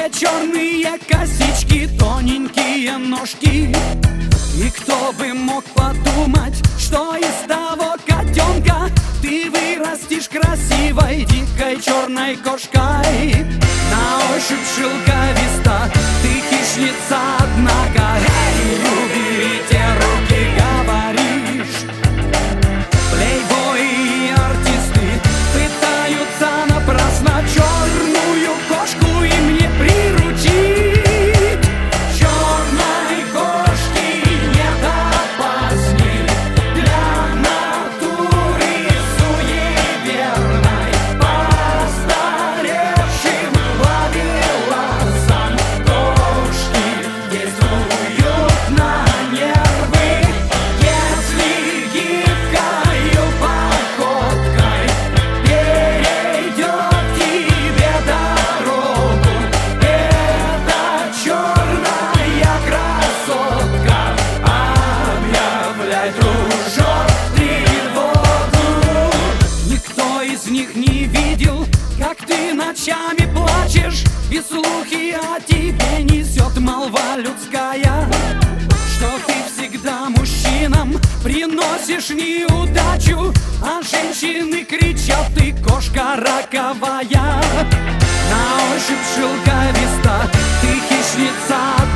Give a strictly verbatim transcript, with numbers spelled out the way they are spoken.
тебе черные косички, тоненькие ножки. И кто бы мог подумать, что из того котенка ты вырастешь красивой дикой черной кошкой. На ощупь шелковиста, ты хищница, однако. Эй, уберите руки, говоришь. Плейбои и артисты пытаются напрасно черную кошку им не приручить. Черной кошки нет опасней для натуры суеверной. Постаревшим ловеласам кошки действуют на нервы. Если гибкою походкой перейдет тебе дорогу эта черная красотка, объявляй дружок тревогу. Никто из них не видел, как ты ночами плачешь, и слухи о тебе несет молва людская, что ты всегда мужчинам приносишь неудачу, а женщины кричат: ты кошка роковая. На ощупь шелковиста, ты хищница,